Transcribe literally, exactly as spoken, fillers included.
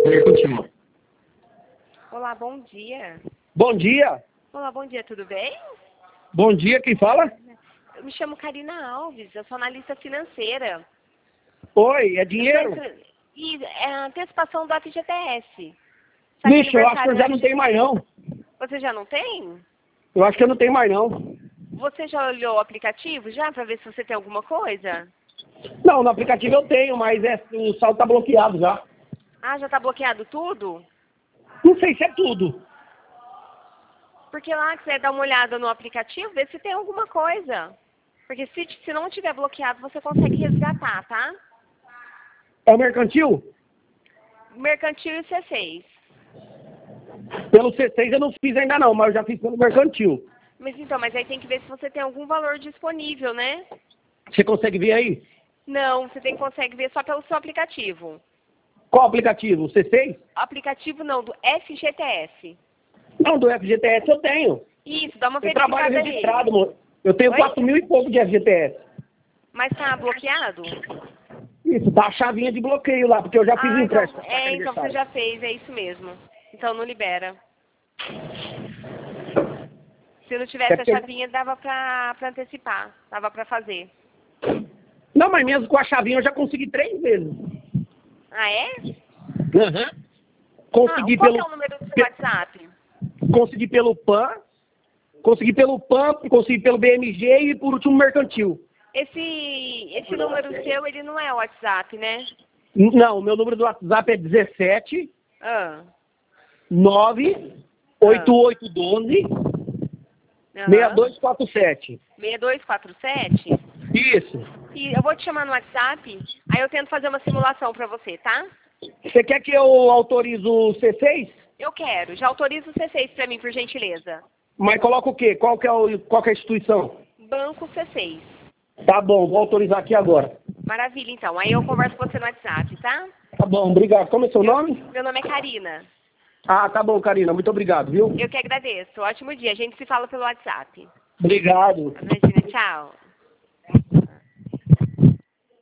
Mercantil. Olá, bom dia. Bom dia. Olá, bom dia, tudo bem? Bom dia, quem fala? Eu me chamo Karina Alves, eu sou analista financeira. Oi, é dinheiro? E é a antecipação do F G T S. Sabe Vixe, eu acho que eu já não tenho mais não. Você já não tem? Eu acho que eu não tenho mais não. Você já olhou o aplicativo já para ver se você tem alguma coisa? Não, no aplicativo eu tenho, mas é, o saldo tá bloqueado já. Ah, já tá bloqueado tudo? Não sei se é tudo. Porque lá que você dá uma olhada no aplicativo, vê se tem alguma coisa. Porque se, se não tiver bloqueado, você consegue resgatar, tá? É o mercantil? Mercantil e C seis. Pelo C seis eu não fiz ainda não, mas eu já fiz pelo mercantil. Mas então, mas aí tem que ver se você tem algum valor disponível, né? Você consegue ver aí? Não, você tem, consegue ver só pelo seu aplicativo. Qual aplicativo? O C seis? Aplicativo não, do F G T S. Não, do F G T S eu tenho. Isso, dá uma Eu verificada trabalho aí. registrado, amor. Eu tenho Oi? quatro mil e pouco de F G T S. Mas tá bloqueado? Isso, tá a chavinha de bloqueio lá, porque eu já fiz Ah, um então, empréstimo. é, então você já fez, é isso mesmo. Então não libera. Se não tivesse É a porque- chavinha, dava pra, pra antecipar, dava pra fazer. Não, mas mesmo com a chavinha eu já consegui três vezes. Ah, é? Aham. Consegui Ah, qual pelo... que é o número do seu pe- WhatsApp? Consegui pelo P A N, consegui pelo P A N, consegui pelo B M G e por último mercantil. Esse, esse número seu, ele não é o WhatsApp, né? N- Não, o meu número do WhatsApp é dezessete Ah. nove oito oito um dois seis dois quatro sete. seis dois quatro sete? Isso. E eu vou te chamar no WhatsApp, aí eu tento fazer uma simulação pra você, tá? Você quer que eu autorize o C seis? Eu quero. Já autoriza o C seis pra mim, por gentileza. Mas coloca o quê? Qual que é, o, qual que é a instituição? Banco C seis. Tá bom, vou autorizar aqui agora. Maravilha, então. Aí eu converso com você no WhatsApp, tá? Tá bom, obrigado. Como é seu nome? Meu nome é Karina. Ah, tá bom, Karina. Muito obrigado, viu? Eu que agradeço. Ótimo dia. A gente se fala pelo WhatsApp. Obrigado. Imagina, tchau.